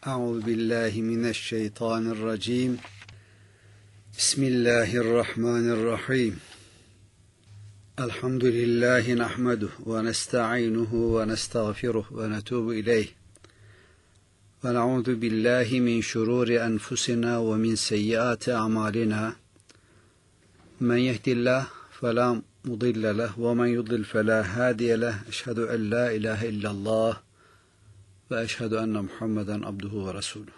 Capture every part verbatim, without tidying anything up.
Euzu billahi mineşşeytanirracim. Bismillahirrahmanirrahim. Elhamdülillahi nahmeduhu ve nestainuhu ve nestağfiruhu ve netubu ileyh. Ve na'udzu billahi min şururi enfusina ve min seyyiati a'malina. Men yehdihillahu fela mudille lehu ve men yudlil fela hadiye lehu. Eşhedü en la ilahe illallah ve eşhedü enne Muhammeden abduhu ve resuluhu.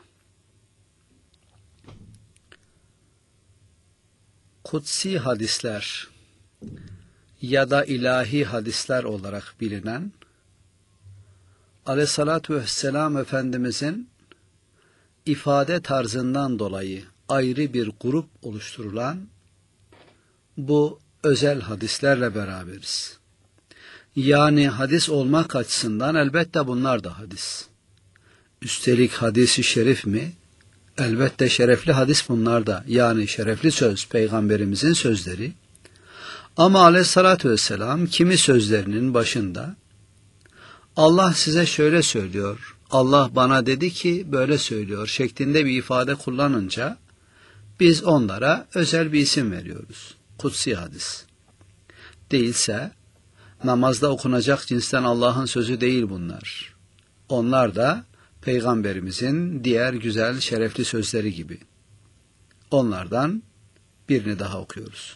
Kutsi hadisler ya da ilahi hadisler olarak bilinen, Aleyhissalatu vesselam Efendimizin ifade tarzından dolayı ayrı bir grup oluşturulan bu özel hadislerle beraberiz. Yani hadis olmak açısından elbette bunlar da hadis. Üstelik hadisi şerif mi? Elbette şerefli hadis bunlar da. Yani şerefli söz, Peygamberimizin sözleri. Ama Aleyhissalatü vesselam kimi sözlerinin başında Allah size şöyle söylüyor, Allah bana dedi ki böyle söylüyor şeklinde bir ifade kullanınca biz onlara özel bir isim veriyoruz. Kutsi hadis. Değilse namazda okunacak cinsten Allah'ın sözü değil bunlar. Onlar da Peygamberimizin diğer güzel, şerefli sözleri gibi. Onlardan birini daha okuyoruz.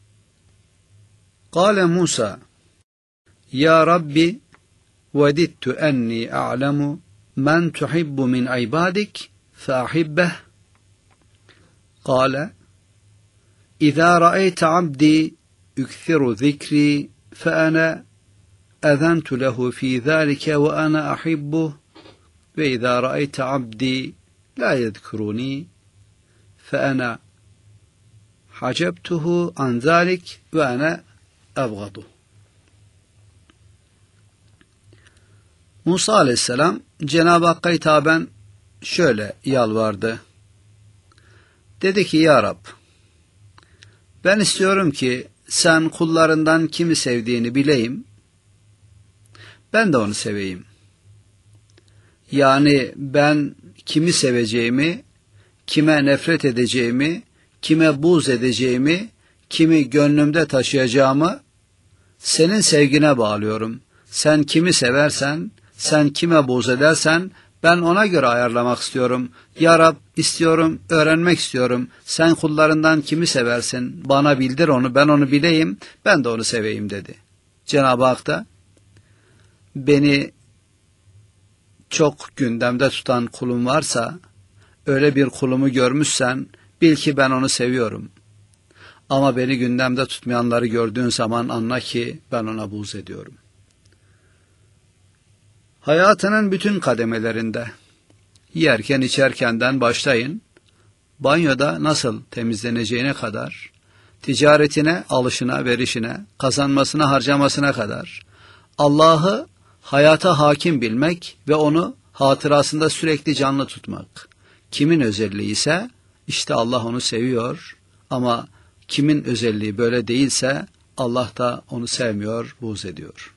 Kâle Musa, Ya Rabbi, vedittu enni a'lemu men tuhibbu min ibadik feahibbeh. Kâle, İzâ ra'eyte abdi yükthiru zikri فأنا أذنت له في ذلك وأنا أحبه وإذا رأيت عبدي لا يذكرني فأنا حجبته عن ذلك وأنا أبغضه. Musa Aleyhisselam Cenab-ı Hakk'a hitaben şöyle yalvardı. Dedi ki ya Rab, ben istiyorum ki sen kullarından kimi sevdiğini bileyim, ben de onu seveyim. Yani ben kimi seveceğimi, kime nefret edeceğimi, kime buğz edeceğimi, kimi gönlümde taşıyacağımı senin sevgine bağlıyorum. Sen kimi seversen, sen kime buğz edersen ben ona göre ayarlamak istiyorum. Ya Rab, istiyorum, öğrenmek istiyorum. Sen kullarından kimi seversin? Bana bildir onu, ben onu bileyim, ben de onu seveyim dedi. Cenab-ı Hak da beni çok gündemde tutan kulum varsa, öyle bir kulumu görmüşsen, bil ki ben onu seviyorum. Ama beni gündemde tutmayanları gördüğün zaman anla ki ben ona buğz ediyorum. Hayatının bütün kademelerinde, yerken içerkenden başlayın, banyoda nasıl temizleneceğine kadar, ticaretine, alışına, verişine, kazanmasına, harcamasına kadar, Allah'ı hayata hakim bilmek ve onu hatırasında sürekli canlı tutmak. Kimin özelliği ise, işte Allah onu seviyor ama kimin özelliği böyle değilse, Allah da onu sevmiyor, buğz ediyor.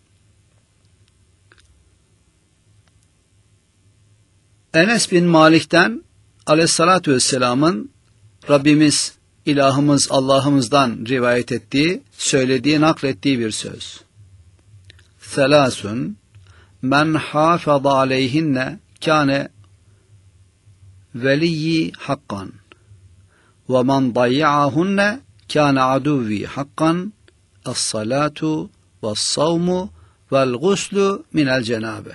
Enes bin Malik'ten Aleyhissalatü vesselamın Rabbimiz, ilahımız, Allah'ımızdan rivayet ettiği, söylediği, naklettiği bir söz. Selâsun men hâfeza aleyhinne kâne veliyyi hakkan ve men dayya'ahunne kâne aduvvi hakkan es-salâtu ve's-savmu vel-guslu minel cenâbe.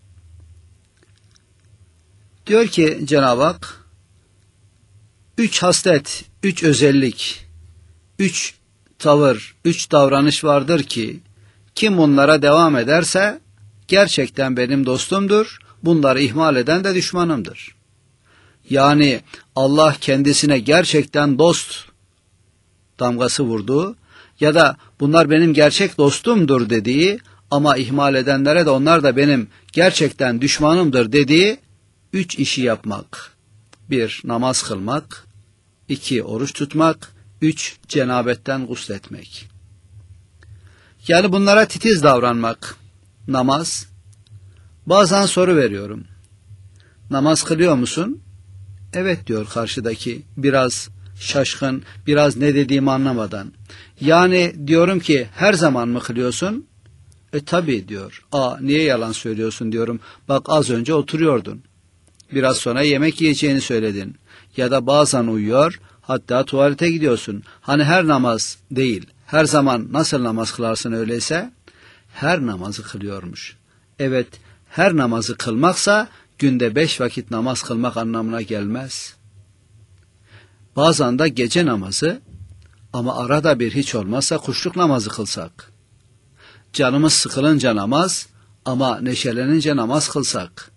Diyor ki Cenab-ı Hak, üç haslet, üç özellik, üç tavır, üç davranış vardır ki, kim bunlara devam ederse, gerçekten benim dostumdur, bunları ihmal eden de düşmanımdır. Yani Allah kendisine gerçekten dost damgası vurduğu ya da bunlar benim gerçek dostumdur dediği ama ihmal edenlere de onlar da benim gerçekten düşmanımdır dediği üç işi yapmak. Bir, namaz kılmak. İki, oruç tutmak. Üç, cenabetten gusletmek. Yani bunlara titiz davranmak. Namaz. Bazen soru veriyorum. namaz kılıyor musun? Evet diyor karşıdaki, biraz şaşkın, biraz ne dediğimi anlamadan. Yani diyorum ki her zaman mı kılıyorsun? E tabii diyor. Aa, niye yalan söylüyorsun diyorum. Bak az önce oturuyordun. Biraz sonra yemek yiyeceğini söyledin. Ya da bazen uyuyor, hatta tuvalete gidiyorsun. Hani her namaz değil, her zaman nasıl namaz kılarsın öyleyse? Her namazı kılıyormuş. Evet, her namazı kılmaksa günde beş vakit namaz kılmak anlamına gelmez. Bazen de gece namazı, ama arada bir hiç olmazsa kuşluk namazı kılsak. Canımız sıkılınca namaz, ama neşelenince namaz kılsak.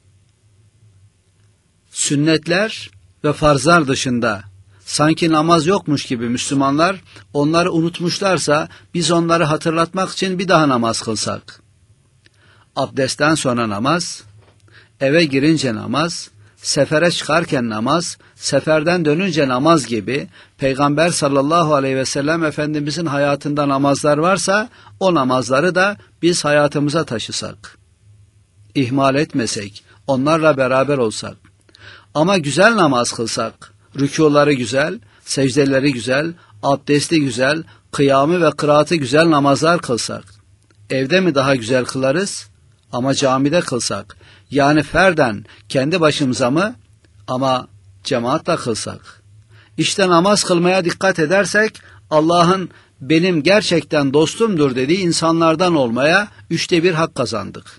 Sünnetler ve farzlar dışında sanki namaz yokmuş gibi Müslümanlar onları unutmuşlarsa biz onları hatırlatmak için bir daha namaz kılsak. Abdestten sonra namaz, eve girince namaz, sefere çıkarken namaz, seferden dönünce namaz gibi Peygamber sallallahu aleyhi ve sellem Efendimizin hayatında namazlar varsa o namazları da biz hayatımıza taşısak. İhmal etmesek, onlarla beraber olsak. Ama güzel namaz kılsak, rükûları güzel, secdeleri güzel, abdesti güzel, kıyamı ve kıraatı güzel namazlar kılsak. Evde mi daha güzel kılarız? Ama camide kılsak. Yani ferden kendi başımıza mı? Ama cemaatle kılsak. İşte namaz kılmaya dikkat edersek Allah'ın benim gerçekten dostumdur dediği insanlardan olmaya üçte bir hak kazandık.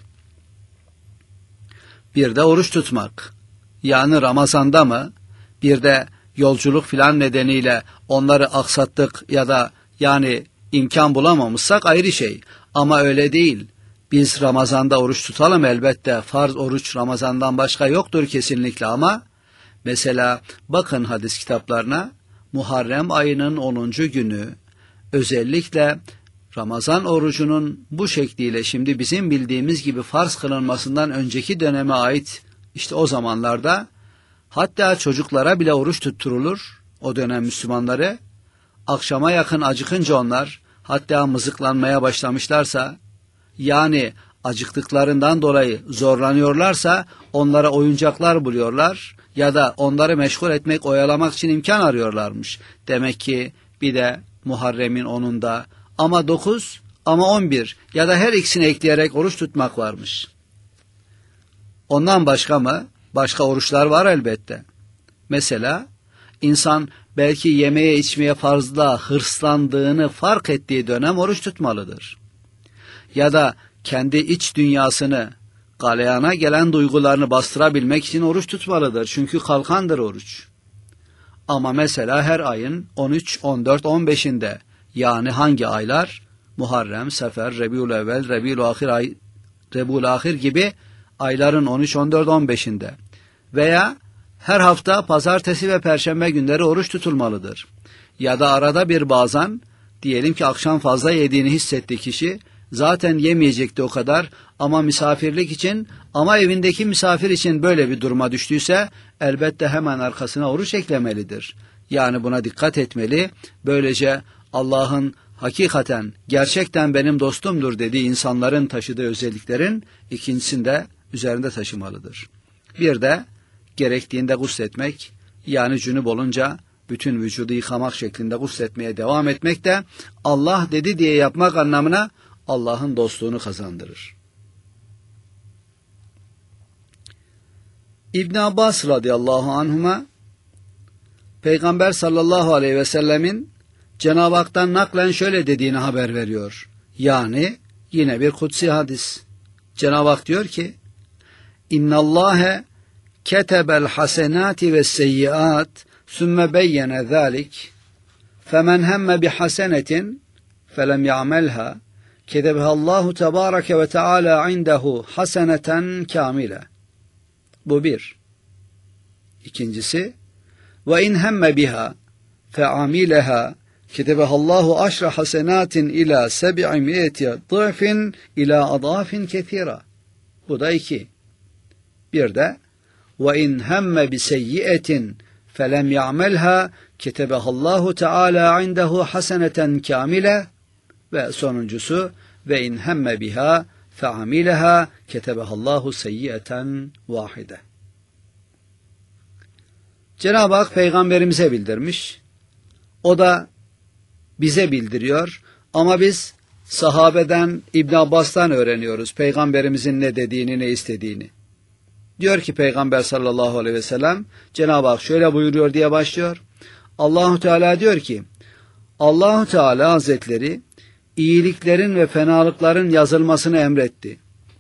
Bir de oruç tutmak. Yani Ramazan'da mı? Bir de yolculuk filan nedeniyle onları aksattık ya da yani imkan bulamamışsak ayrı şey. Ama öyle değil. Biz Ramazan'da oruç tutalım elbette. Farz oruç Ramazan'dan başka yoktur kesinlikle ama mesela bakın hadis kitaplarına, Muharrem ayının onuncu günü özellikle Ramazan orucunun bu şekliyle şimdi bizim bildiğimiz gibi farz kılınmasından önceki döneme ait işte o zamanlarda hatta çocuklara bile oruç tutturulur o dönem Müslümanları. Akşama yakın acıkınca onlar hatta mızıklanmaya başlamışlarsa yani acıktıklarından dolayı zorlanıyorlarsa onlara oyuncaklar buluyorlar ya da onları meşgul etmek, oyalamak için imkan arıyorlarmış. Demek ki bir de Muharrem'in onunda ama dokuz ama on bir ya da her ikisini ekleyerek oruç tutmak varmış. Ondan başka mı? Başka oruçlar var elbette. Mesela insan belki yemeye içmeye fazla hırslandığını fark ettiği dönem oruç tutmalıdır. Ya da kendi iç dünyasını, galeyana gelen duygularını bastırabilmek için oruç tutmalıdır. Çünkü kalkandır oruç. Ama mesela her ayın on üç, on dört, on beşinde yani hangi aylar? Muharrem, Sefer, Rebiülevvel, Rebiülahir ay, Rebiülahir gibi ayların on üç, on dört, on beşinde veya her hafta pazartesi ve perşembe günleri oruç tutulmalıdır. Ya da arada bir bazen diyelim ki akşam fazla yediğini hissetti kişi, zaten yemeyecekti o kadar ama misafirlik için ama evindeki misafir için böyle bir duruma düştüyse elbette hemen arkasına oruç eklemelidir. Yani buna dikkat etmeli. Böylece Allah'ın hakikaten gerçekten benim dostumdur dediği insanların taşıdığı özelliklerin ikincisini de üzerinde taşımalıdır. Bir de gerektiğinde gusletmek yani cünüp olunca bütün vücudu yıkamak şeklinde gusletmeye devam etmek de Allah dedi diye yapmak anlamına Allah'ın dostluğunu kazandırır. İbn Abbas radıyallahu anhuma Peygamber sallallahu aleyhi ve sellemin Cenab-ı Hak'tan naklen şöyle dediğini haber veriyor. Yani yine bir kutsi hadis. Cenab-ı Hak diyor ki İnna Allahe ketebel hasenati ve seyyiat sümme beyyene zalik femen hemme bi hasenetin felem ya'melha ketebeha Allahu tebareke ve teala indehu haseneten kamile. Bu bir. İkincisi ve in hemme biha fe'amileha ketebeha Allahu aşra hasenatin ila seb'i mi'eti ضعfin ila adafin kethira. Bu da iki. Bir de ve in hemme bi seyyiyetin felem ya'melha ketebeha Allahu teala indehu haseneten kamile. Ve sonuncusu ve in hemme biha fe'amileha ketebeha Allahu seyyiyeten vahide. Cenab-ı Hak peygamberimize bildirmiş. O da bize bildiriyor. Ama biz sahabeden, İbn Abbas'tan öğreniyoruz peygamberimizin ne dediğini, ne istediğini. Diyor ki Peygamber sallallahu aleyhi ve sellem, Cenab-ı Hak şöyle buyuruyor diye başlıyor. Allahu Teala diyor ki, Allahu Teala Hazretleri iyiliklerin ve fenalıkların yazılmasını emretti.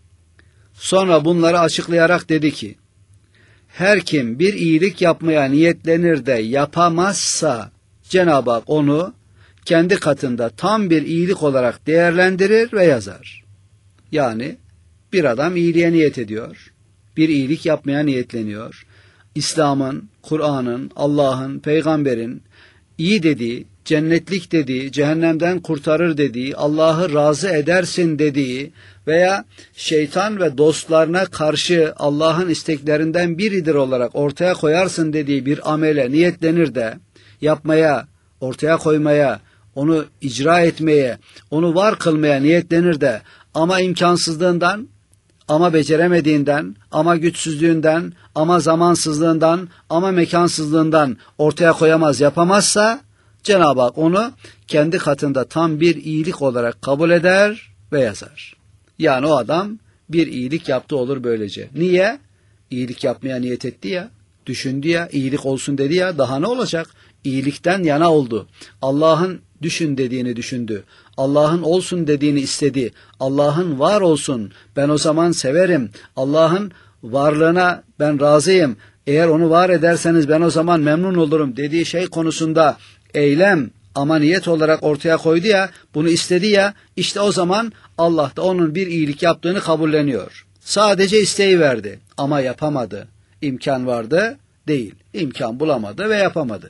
Sonra bunları açıklayarak dedi ki, her kim bir iyilik yapmaya niyetlenir de yapamazsa Cenab-ı Hak onu kendi katında tam bir iyilik olarak değerlendirir ve yazar. Yani bir adam iyiliğe niyet ediyor, bir iyilik yapmaya niyetleniyor. İslam'ın, Kur'an'ın, Allah'ın, peygamberin iyi dediği, cennetlik dediği, cehennemden kurtarır dediği, Allah'ı razı edersin dediği veya şeytan ve dostlarına karşı Allah'ın isteklerinden biridir olarak ortaya koyarsın dediği bir amele niyetlenir de yapmaya, ortaya koymaya, onu icra etmeye, onu var kılmaya niyetlenir de ama imkansızlığından, ama beceremediğinden, ama güçsüzlüğünden, ama zamansızlığından, ama mekansızlığından ortaya koyamaz, yapamazsa Cenab-ı Hak onu kendi katında tam bir iyilik olarak kabul eder ve yazar. Yani o adam bir iyilik yaptı olur böylece. Niye? İyilik yapmaya niyet etti ya, düşündü ya, iyilik olsun dedi ya, daha ne olacak? İyilikten yana oldu. Allah'ın düşün dediğini düşündü. Allah'ın olsun dediğini istedi. Allah'ın var olsun, ben o zaman severim. Allah'ın varlığına ben razıyım. Eğer onu var ederseniz ben o zaman memnun olurum dediği şey konusunda eylem ama niyet olarak ortaya koydu ya, bunu istedi ya, işte o zaman Allah da onun bir iyilik yaptığını kabulleniyor. Sadece isteği verdi ama yapamadı. İmkan vardı, değil. İmkan bulamadı ve yapamadı.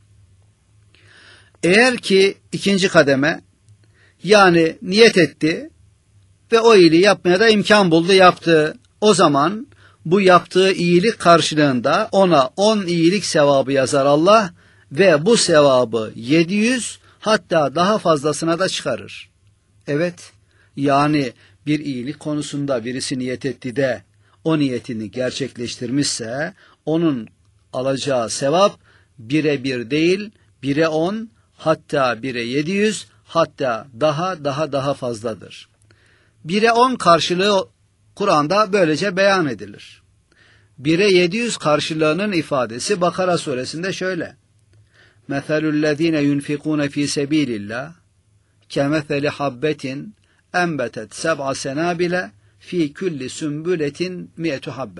Eğer ki ikinci kademe, yani niyet etti ve o iyiliği yapmaya da imkan buldu, yaptı. O zaman bu yaptığı iyilik karşılığında ona on iyilik sevabı yazar Allah ve bu sevabı yedi yüz hatta daha fazlasına da çıkarır. Evet, yani bir iyilik konusunda birisi niyet etti de o niyetini gerçekleştirmişse onun alacağı sevap bire bir değil, bire on, hatta bire yedi yüz, hatta daha daha daha fazladır. Bire on karşılığı Kur'an'da böylece beyan edilir. Bire yedi yüz karşılığının ifadesi Bakara suresinde şöyle. Meselüllezine yunfikune fi sebilillah kemeseli habbetin enbetet seb'a senabile fi kulli sümbületin mi'etu habbe.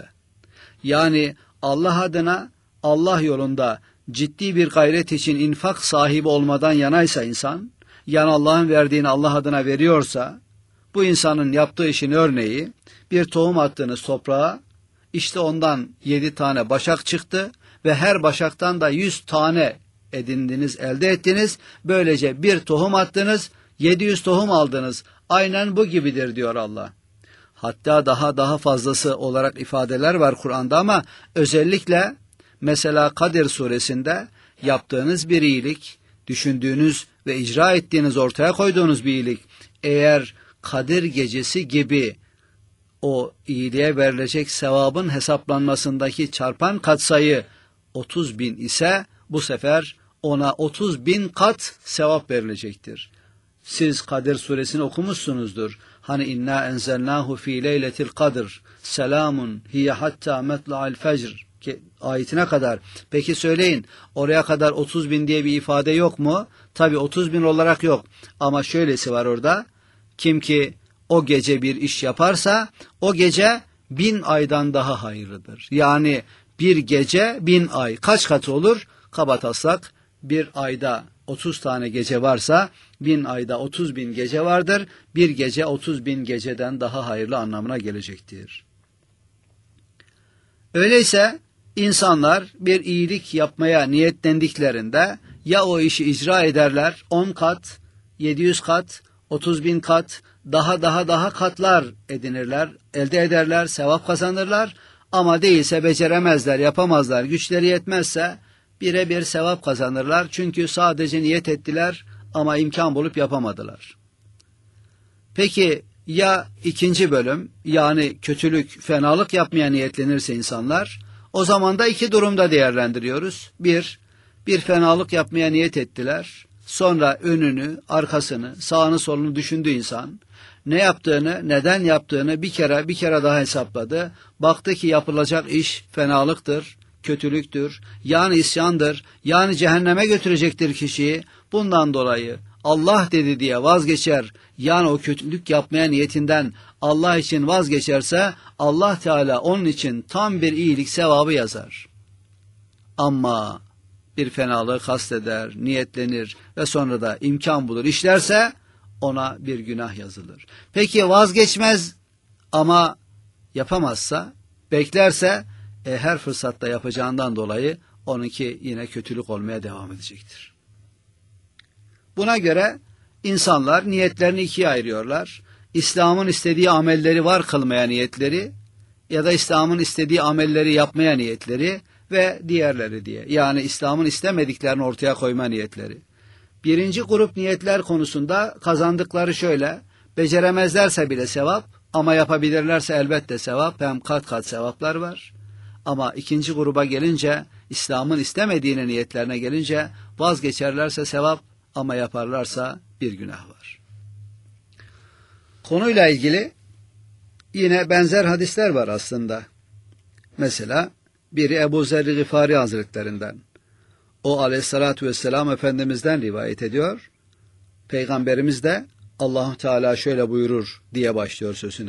Yani Allah adına, Allah yolunda ciddi bir gayret için infak sahibi olmadan yanaysa insan, yani Allah'ın verdiğini Allah adına veriyorsa, bu insanın yaptığı işin örneği, bir tohum attığınız toprağa, işte ondan yedi tane başak çıktı ve her başaktan da yüz tane edindiniz, elde ettiniz. Böylece bir tohum attınız, yedi yüz tohum aldınız. Aynen bu gibidir diyor Allah. Hatta daha daha fazlası olarak ifadeler var Kur'an'da ama özellikle mesela Kadir suresinde yaptığınız bir iyilik, düşündüğünüz ve icra ettiğiniz, ortaya koyduğunuz bir iyilik, eğer Kadir gecesi gibi o iyiliğe verilecek sevabın hesaplanmasındaki çarpan katsayı otuz bin ise bu sefer ona otuz bin kat sevap verilecektir. Siz Kadir suresini okumuşsunuzdur. Hani inna enzelnahu fi leyletil kadr selamun hiye hatta metla'il fecr ayetine kadar. Peki söyleyin, oraya kadar otuz bin diye bir ifade yok mu? Tabi otuz bin olarak yok. Ama şöylesi var orada. Kim ki o gece bir iş yaparsa o gece bin aydan daha hayırlıdır. Yani bir gece bin ay. Kaç katı olur? Kabataslak bir ayda otuz tane gece varsa bin ayda otuz bin gece vardır. Bir gece otuz bin geceden daha hayırlı anlamına gelecektir. Öyleyse insanlar bir iyilik yapmaya niyetlendiklerinde ya o işi icra ederler on kat, yedi yüz kat, otuz bin kat, daha daha daha katlar edinirler, elde ederler, sevap kazanırlar. Ama değilse beceremezler, yapamazlar, güçleri yetmezse birebir sevap kazanırlar. Çünkü sadece niyet ettiler ama imkan bulup yapamadılar. Peki ya ikinci bölüm, yani kötülük, fenalık yapmaya niyetlenirse insanlar, O zaman da iki durumda değerlendiriyoruz. Bir, bir fenalık yapmaya niyet ettiler. Sonra önünü, arkasını, sağını solunu düşündü insan. Ne yaptığını, neden yaptığını bir kere bir kere daha hesapladı. Baktı ki yapılacak iş fenalıktır, kötülüktür, yani isyandır, yani cehenneme götürecektir kişiyi. Bundan dolayı Allah dedi diye vazgeçer, yani o kötülük yapmaya niyetinden Allah için vazgeçerse Allah Teala onun için tam bir iyilik sevabı yazar. Ama bir fenalığı kasteder, niyetlenir ve sonra da imkan bulur işlerse ona bir günah yazılır. Peki vazgeçmez ama yapamazsa, beklerse e, her fırsatta yapacağından dolayı onunki yine kötülük olmaya devam edecektir. Buna göre insanlar niyetlerini ikiye ayırıyorlar. İslam'ın istediği amelleri var kılmaya niyetleri ya da İslam'ın istediği amelleri yapmaya niyetleri ve diğerleri diye. Yani İslam'ın istemediklerini ortaya koyma niyetleri. Birinci grup niyetler konusunda kazandıkları şöyle: beceremezlerse bile sevap, ama yapabilirlerse elbette sevap, hem kat kat sevaplar var. Ama ikinci gruba gelince, İslam'ın istemediğine niyetlerine gelince, vazgeçerlerse sevap ama yaparlarsa bir günah var. Konuyla ilgili yine benzer hadisler var aslında. Mesela biri Ebu Zer-i Gıfari Hazretlerinden. O aleyhissalatü vesselam Efendimiz'den rivayet ediyor. Peygamberimiz de Allah-u Teala şöyle buyurur diye başlıyor sözüne.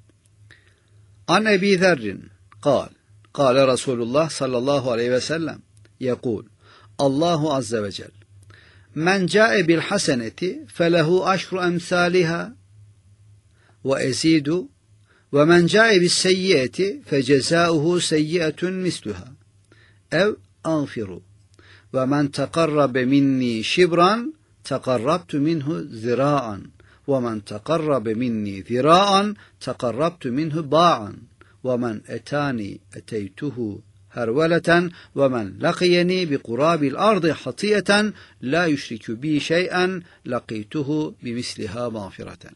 An Ebi Zerrin kal, kale Resulullah sallallahu aleyhi ve sellem yekul, Allahu azze ve cel, men câe bil haseneti felehu aşru emsâliha ve ezidu ve men câe bis seyyiyeti fecezâuhu seyyiyetun misluha ev ağfiru ve men tekarrabe minni şibran tekarrabtu minhu zira'an ve men tekarrabe minni zira'an tekarrabtu minhu ba'an ve men etani eteytuhu herveleten ve men lakiyeni bi kurabil ardı hatiyeten la yüşrikü bi şey'en lakituhu bi misliha mağfireten.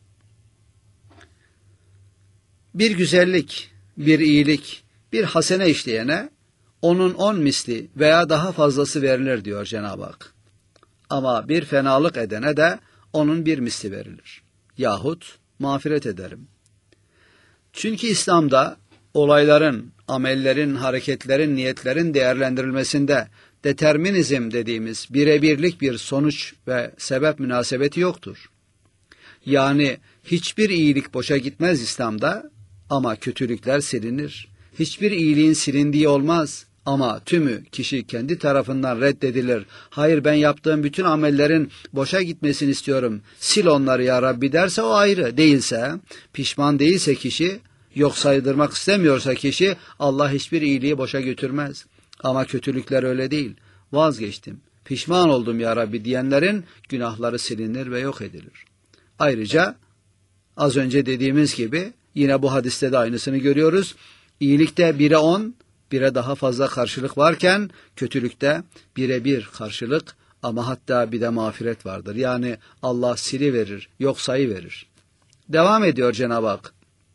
Bir güzellik, bir iyilik, bir hasene işleyene onun on misli veya daha fazlası verilir diyor Cenab-ı Hak. Ama bir fenalık edene de onun bir misli verilir. Yahut mağfiret ederim. Çünkü İslam'da olayların, amellerin, hareketlerin, niyetlerin değerlendirilmesinde determinizm dediğimiz birebirlik bir sonuç ve sebep münasebeti yoktur. Yani hiçbir iyilik boşa gitmez İslam'da ama kötülükler silinir. Hiçbir iyiliğin silindiği olmaz ama tümü kişi kendi tarafından reddedilir. Hayır, ben yaptığım bütün amellerin boşa gitmesini istiyorum, sil onları ya Rabbi derse o ayrı. Değilse, pişman değilse kişi, yok saydırmak istemiyorsa kişi, Allah hiçbir iyiliği boşa götürmez. Ama kötülükler öyle değil. Vazgeçtim, pişman oldum ya Rabbi diyenlerin günahları silinir ve yok edilir. Ayrıca az önce dediğimiz gibi yine bu hadiste de aynısını görüyoruz. İyilikte bire on, bire daha fazla karşılık varken kötülükte bire bir karşılık ama hatta bir de mağfiret vardır. Yani Allah sili verir, yok sayı verir. Devam ediyor Cenab-ı Hak.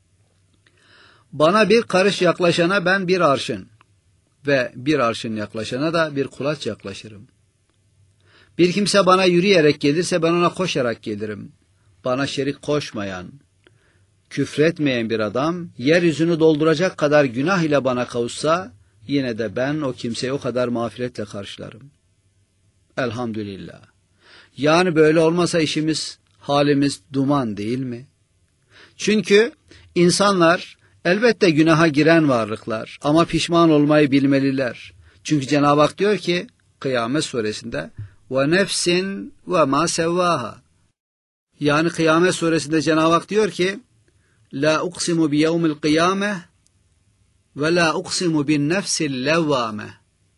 Bana bir karış yaklaşana ben bir arşın ve bir arşın yaklaşana da bir kulaç yaklaşırım. Bir kimse bana yürüyerek gelirse ben ona koşarak gelirim. Bana şerik koşmayan, küfretmeyen bir adam yeryüzünü dolduracak kadar günah ile bana kavuşsa yine de ben o kimseyi o kadar mağfiretle karşılarım. Elhamdülillah. Yani böyle olmasa işimiz, halimiz duman değil mi? Çünkü insanlar elbette günaha giren varlıklar ama pişman olmayı bilmeliler. Çünkü Cenab-ı Hak diyor ki Kıyamet suresinde ve nefsin ve ma sevvaha. Yani Kıyamet suresinde Cenab-ı Hak diyor ki la uksimu bi yevmil kıyame ve la uksimu bin nefsil levvame.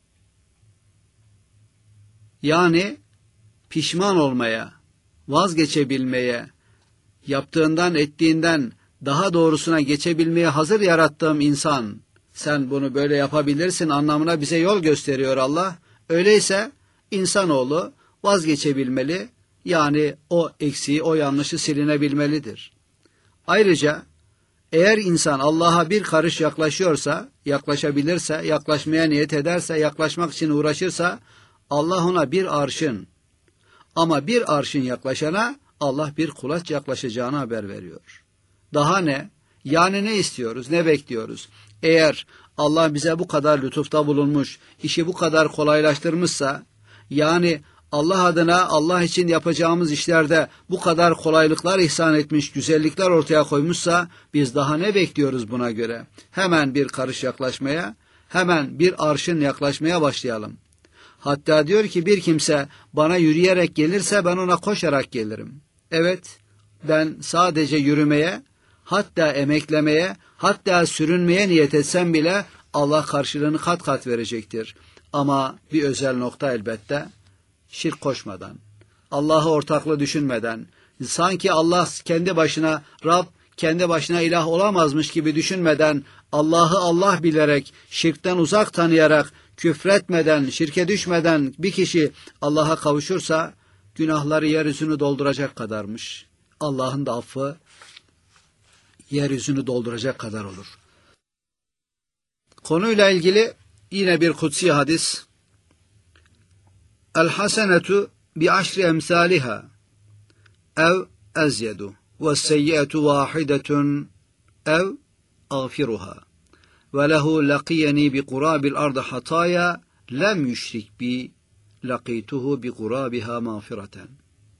Yani pişman olmaya, vazgeçebilmeye, yaptığından ettiğinden daha doğrusuna geçebilmeye hazır yarattığım insan, sen bunu böyle yapabilirsin anlamına bize yol gösteriyor Allah. Öyleyse insanoğlu vazgeçebilmeli, yani o eksiği, o yanlışı silinebilmelidir. Ayrıca Eğer insan Allah'a bir karış yaklaşıyorsa, yaklaşabilirse, yaklaşmaya niyet ederse, yaklaşmak için uğraşırsa, Allah ona bir arşın, ama bir arşın yaklaşana Allah bir kulaç yaklaşacağını haber veriyor. Daha ne? Yani ne istiyoruz, ne bekliyoruz? Eğer Allah bize bu kadar lütufta bulunmuş, işi bu kadar kolaylaştırmışsa, yani Allah adına, Allah için yapacağımız işlerde bu kadar kolaylıklar ihsan etmiş, güzellikler ortaya koymuşsa, biz daha ne bekliyoruz buna göre? Hemen bir karış yaklaşmaya, hemen bir arşın yaklaşmaya başlayalım. Hatta diyor ki bir kimse bana yürüyerek gelirse ben ona koşarak gelirim. Evet, ben sadece yürümeye, hatta emeklemeye, hatta sürünmeye niyet etsem bile Allah karşılığını kat kat verecektir. Ama bir özel nokta elbette, şirk koşmadan, Allah'ı ortaklı düşünmeden, sanki Allah kendi başına Rab, kendi başına ilah olamazmış gibi düşünmeden, Allah'ı Allah bilerek, şirkten uzak tanıyarak, küfretmeden, şirke düşmeden bir kişi Allah'a kavuşursa, günahları yeryüzünü dolduracak kadarmış. Allah'ın da affı yeryüzünü dolduracak kadar olur. Konuyla ilgili yine bir kutsi hadis. El hasenetu bi aşri emsaliha ev ezyedu ve seyyiyetu vahidetun ev ağfiruha ve lehu laqiyeni bi kurabil ardı hataya lem yüşrik bi laqituhu bi kurabiha mağfireten.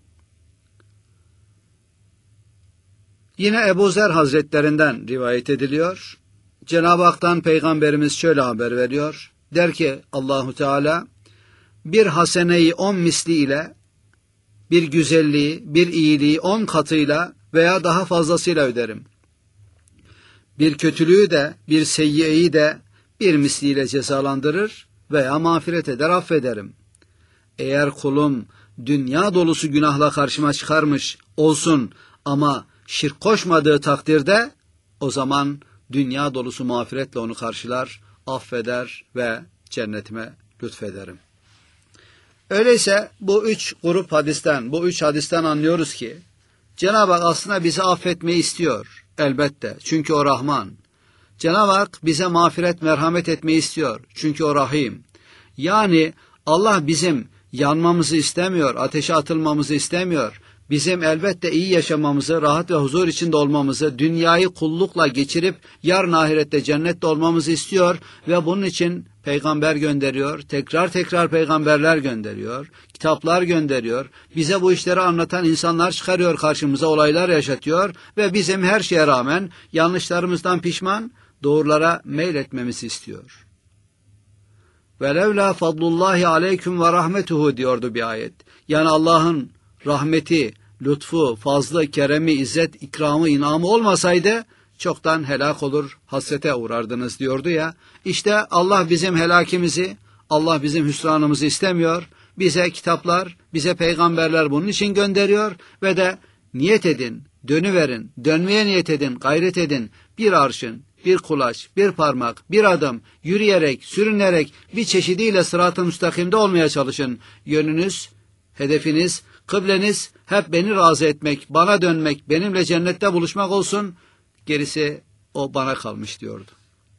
Yine Ebu Zer Hazretlerinden rivayet ediliyor. Cenab-ı Hak'tan Peygamberimiz şöyle haber veriyor. Der ki Allahu Teala, bir haseneyi on misli ile, bir güzelliği, bir iyiliği on katıyla veya daha fazlasıyla öderim. Bir kötülüğü de, bir seyyiyeyi de bir misliyle cezalandırır veya mağfiret eder, affederim. Eğer kulum dünya dolusu günahla karşıma çıkarmış olsun ama şirk koşmadığı takdirde, o zaman dünya dolusu mağfiretle onu karşılar, affeder ve cennetime lütfederim. Öyleyse bu üç grup hadisten, bu üç hadisten anlıyoruz ki, Cenab-ı Hak aslında bizi affetmeyi istiyor elbette. Çünkü o Rahman. Cenab-ı Hak bize mağfiret, merhamet etmeyi istiyor. Çünkü o Rahim. Yani Allah bizim yanmamızı istemiyor, ateşe atılmamızı istemiyor. Bizim elbette iyi yaşamamızı, rahat ve huzur içinde olmamızı, dünyayı kullukla geçirip yarın ahirette cennette olmamızı istiyor ve bunun için peygamber gönderiyor, tekrar tekrar peygamberler gönderiyor, kitaplar gönderiyor, bize bu işleri anlatan insanlar çıkarıyor karşımıza, olaylar yaşatıyor ve bizim her şeye rağmen yanlışlarımızdan pişman, doğrulara meyletmemizi istiyor. وَلَوْلَا فَضْلُ اللّٰهِ عَلَيْكُمْ وَرَحْمَتُهُ diyordu bir ayet. Yani Allah'ın rahmeti, lütfu, fazlı, keremi, izzet, ikramı, inamı olmasaydı çoktan helak olur, hasrete uğrardınız diyordu ya. İşte Allah bizim helakimizi, Allah bizim hüsranımızı istemiyor. Bize kitaplar, bize peygamberler bunun için gönderiyor ve de niyet edin, dönüverin, dönmeye niyet edin, gayret edin. Bir arşın, bir kulaç, bir parmak, bir adım, yürüyerek, sürünerek bir çeşidiyle sırat-ı müstakimde olmaya çalışın. Yönünüz, hedefiniz, kıbleniz hep beni razı etmek, bana dönmek, benimle cennette buluşmak olsun. Gerisi o bana kalmış diyordu.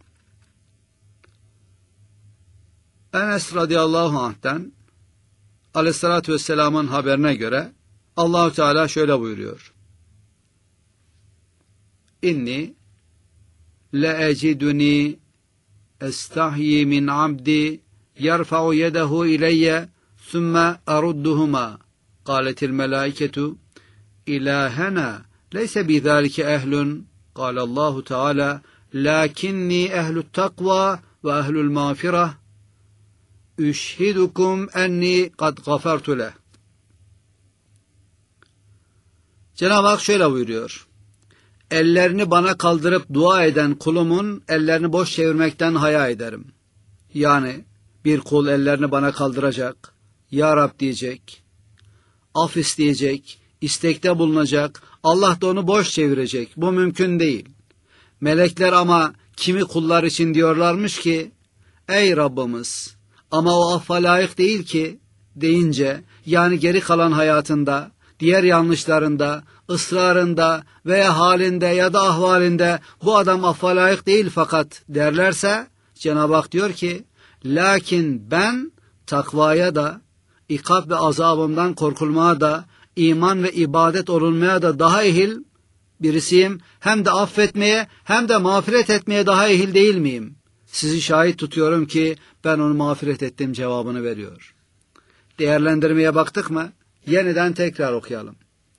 Enes radıyallahu anh'ten aleyhissalatü vesselamın haberine göre Allah-u Teala şöyle buyuruyor. İnni le'eciduni estahyi min abdi yerfa'u yedehu ileyye sümme arudduhuma. Kâletil melâiketu ilâhena leyse bidâlike ehlun. Kâlallahu Teala lakinni ehlü't takva ve ehlül mağfireh üşhidukum enni kad gafertu leh. Cenab-ı Hak şöyle buyuruyor. Ellerini bana kaldırıp dua eden kulumun ellerini boş çevirmekten haya ederim. Yani bir kul ellerini bana kaldıracak, Ya Rab diyecek, af isteyecek, istekte bulunacak, Allah da onu boş çevirecek. Bu mümkün değil. Melekler ama kimi kullar için diyorlarmış ki, ey Rabbimiz, ama o affa layık değil ki deyince, yani geri kalan hayatında diğer yanlışlarında, ısrarında veya halinde ya da ahvalinde bu adam affa layık değil fakat derlerse Cenab-ı Hak diyor ki lakin ben takvaya da, ikab ve azabımdan korkulmaya da, iman ve ibadet olunmaya da daha ehil birisiyim. Hem de affetmeye hem de mağfiret etmeye daha ehil değil miyim? Sizi şahit tutuyorum ki ben onu mağfiret ettim cevabını veriyor. Değerlendirmeye baktık mı? Yeniden tekrar okuyalım.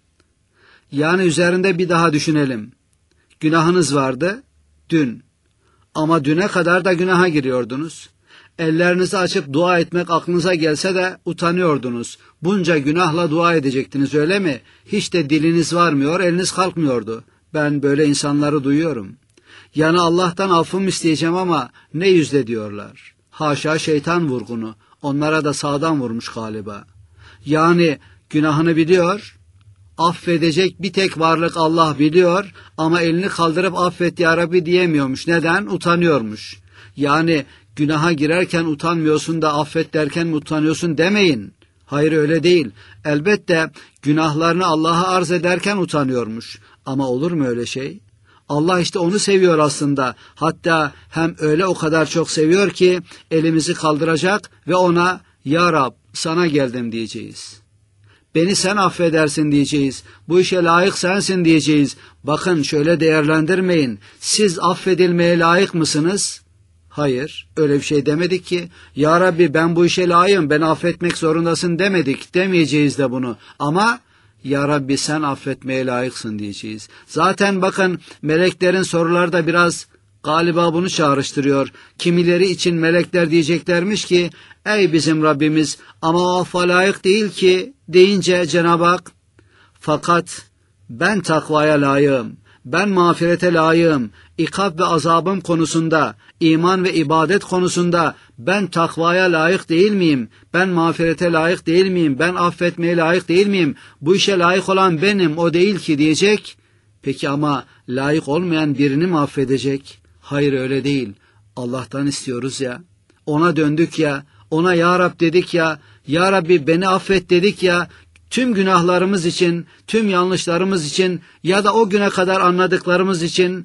Yani üzerinde bir daha düşünelim. Günahınız vardı dün. Ama düne kadar da günaha giriyordunuz. Ellerinizi açıp dua etmek aklınıza gelse de utanıyordunuz. Bunca günahla dua edecektiniz öyle mi? Hiç de diliniz varmıyor, eliniz kalkmıyordu. Ben böyle insanları duyuyorum. Yani Allah'tan affım isteyeceğim ama ne yüzle diyorlar. Haşa şeytan vurgunu. Onlara da sağdan vurmuş galiba. Yani günahını biliyor, affedecek bir tek varlık Allah biliyor ama elini kaldırıp affet ya Rabbi diyemiyormuş. Neden? Utanıyormuş. Yani günaha girerken utanmıyorsun da affet derken mi utanıyorsun demeyin. Hayır öyle değil. Elbette günahlarını Allah'a arz ederken utanıyormuş. Ama olur mu öyle şey? Allah işte onu seviyor aslında. Hatta hem öyle o kadar çok seviyor ki elimizi kaldıracak ve ona ya Rab sana geldim diyeceğiz. Beni sen affedersin diyeceğiz. Bu işe layık sensin diyeceğiz. Bakın şöyle değerlendirmeyin. Siz affedilmeye layık mısınız? Hayır, öyle bir şey demedik ki. Ya Rabbi ben bu işe layığım, beni affetmek zorundasın demedik. Demeyeceğiz de bunu. Ama ya Rabbi sen affetmeye layıksın diyeceğiz. Zaten bakın meleklerin soruları da biraz galiba bunu çağrıştırıyor. Kimileri için melekler diyeceklermiş ki ey bizim Rabbimiz ama o affa layık değil ki deyince Cenab-ı Hak fakat ben takvaya layığım, ben mağfirete layığım, ikab ve azabım konusunda, iman ve ibadet konusunda ben takvaya layık değil miyim? Ben mağfirete layık değil miyim? Ben affetmeye layık değil miyim? Bu işe layık olan benim, o değil ki diyecek. Peki ama layık olmayan birini mi affedecek? Hayır öyle değil. Allah'tan istiyoruz ya. Ona döndük ya. Ona ya Rab dedik ya. Ya Rabbi beni affet dedik ya. Tüm günahlarımız için, tüm yanlışlarımız için ya da o güne kadar anladıklarımız için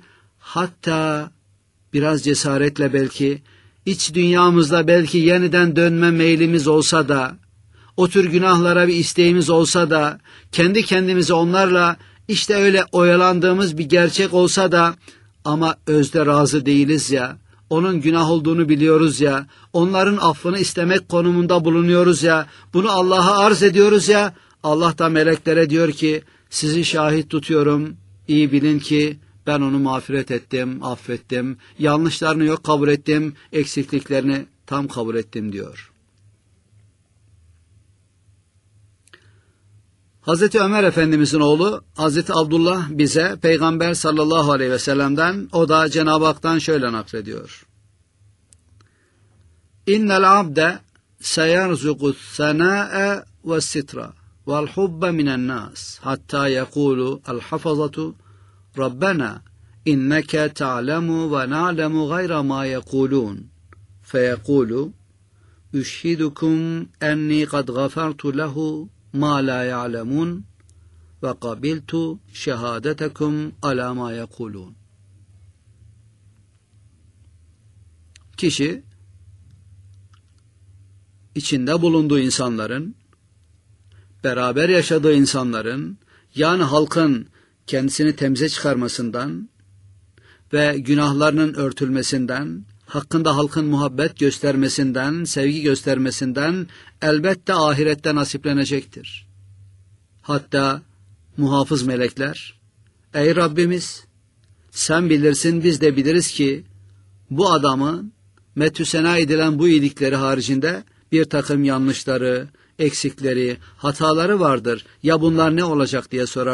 hatta biraz cesaretle belki iç dünyamızda belki yeniden dönme meylimiz olsa da o tür günahlara bir isteğimiz olsa da kendi kendimize onlarla işte öyle oyalandığımız bir gerçek olsa da ama özde razı değiliz ya. Onun günah olduğunu biliyoruz ya. Onların affını istemek konumunda bulunuyoruz ya. Bunu Allah'a arz ediyoruz ya. Allah da meleklere diyor ki sizi şahit tutuyorum. İyi bilin ki ben onu mağfiret ettim, affettim. Yanlışlarını yok kabul ettim, eksikliklerini tam kabul ettim diyor. Hazreti Ömer Efendimizin oğlu Hazreti Abdullah bize Peygamber sallallahu aleyhi ve sellem'den, o da Cenab-ı Hak'tan şöyle naklediyor. İnnel abde seyerzuqus senâe ve sitra vel hubbe minen nas hatta yekulu el hafazatu Rabbena inneke ta'lemu ve na'lemu gayra ma yekulun feyekulu üşhidukum enni kad gafartu lehu ma la ya'lemun ve qabiltu şehadetekum ala ma yekulun. Kişi içinde bulunduğu insanların, beraber yaşadığı insanların, yani halkın kendisini temize çıkarmasından ve günahlarının örtülmesinden, hakkında halkın muhabbet göstermesinden, sevgi göstermesinden elbette ahirette nasiplenecektir. Hatta muhafız melekler, ey Rabbimiz sen bilirsin biz de biliriz ki bu adamın metü sena edilen bu iyilikleri haricinde bir takım yanlışları, eksikleri, hataları vardır. Ya bunlar ne olacak diye sorar.